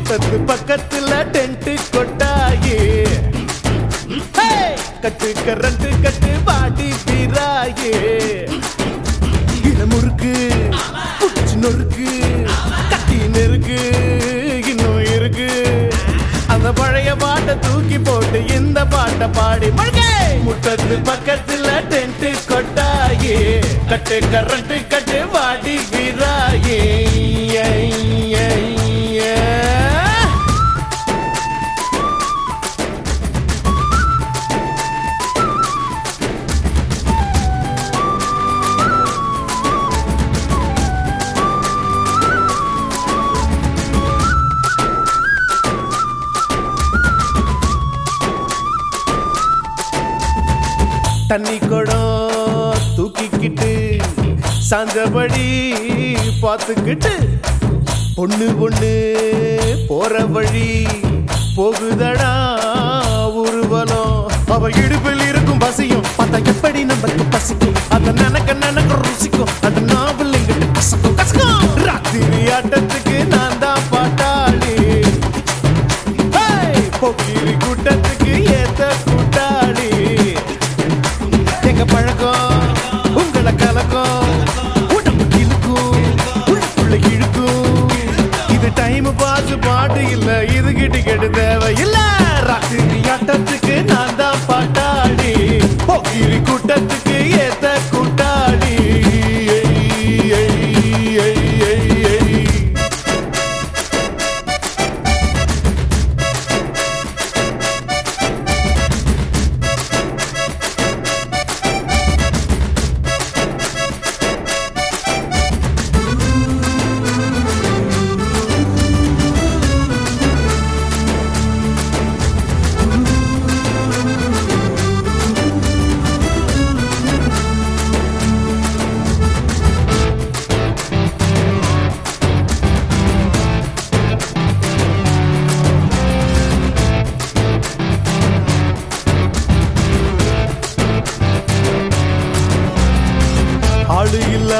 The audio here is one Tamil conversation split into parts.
முட்டத்து பக்கத்துல டென்ட் கொட்டாயே கட்டு கரண்ட் கட்டு பாடி பீராயே இளமுறுக்கு புடிச்சு நொறுக்கு கட்டி நெருக்கு இன்னும் இருக்கு அந்த பழைய பாட்டை தூக்கி போட்டு இந்த பாட்டை பாடி முட்டத்து பக்கத்துல டென்ட் கொட்டாயே கட்டு கரண்ட் கட்டு பாடி பீராயே தண்ணி குடம் தூக்கிக்கிட்டு சாஞ்சபடி பார்த்துக்கிட்டு பொண்ணு பொண்ணு போற வழி போகுதடா ஊர்வலம் அவ இடுப்பில் இருக்கும் பசியும் பார்த்தா எப்படி நமக்கு பசிக்கும் அத நினைக்க ருசிக்கும் அந்த நாவல் எங்கிட்ட கசக்கும் கசக்கும் ராத்திரி ஆட்டத்துக்கு நான் தான் பாட்டாளி போக்கிரி கூட்டத்துக்கு ஏத்த கூட்டாளி எங்க பழக்கம் உங்களை கலக்கம் உடம்பு கிழக்கும் உள்ளுக்குள்ள இழுக்கும் இது டைம் பாசு பாட்டு இல்ல இது கிட்டு கெட்டு தேவை இல்ல ராத்திரி ஆட்டத்துக்கு நான் தான் பாட்டாளி போக்கிரி கூட்டத்துக்கு ஏத்த கூட்டாளி ஆளு இல்ல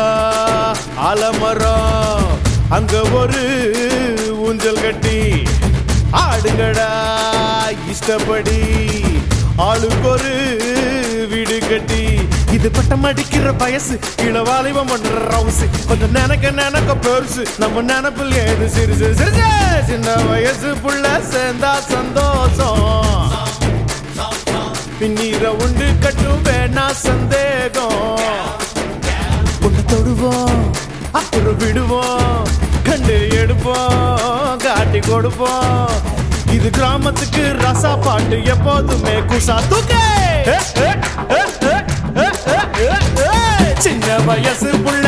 ஆலமரம் அங்க ஒரு ஊஞ்சல் கட்டி ஆடுங்கடா இஷ்டப்படி ஆளுக்கு ஒரு வீடு கட்டி இது பட்டம் அடிக்கிற வயசு இளவாலிவம் பண்ற ரவுசு கொஞ்சம் நினைக்க பெருசு நம்ம நினைப்பில் ஏது சிறுசு சிறுசு சின்ன வயசு புள்ள சேர்ந்தா சந்தோஷம் பின்னீர உண்டு கட்டும் வேணா சந்தேகம் ஒன்று தொடுவோம் அப்புறம் விடுவோம் கண்டு எடுப்போம் காட்டி கொடுப்போம் இது கிராமத்துக்கு ரசா பாட்டு எப்போதுமே குசா தூக்கே சின்ன வயசு புள்ள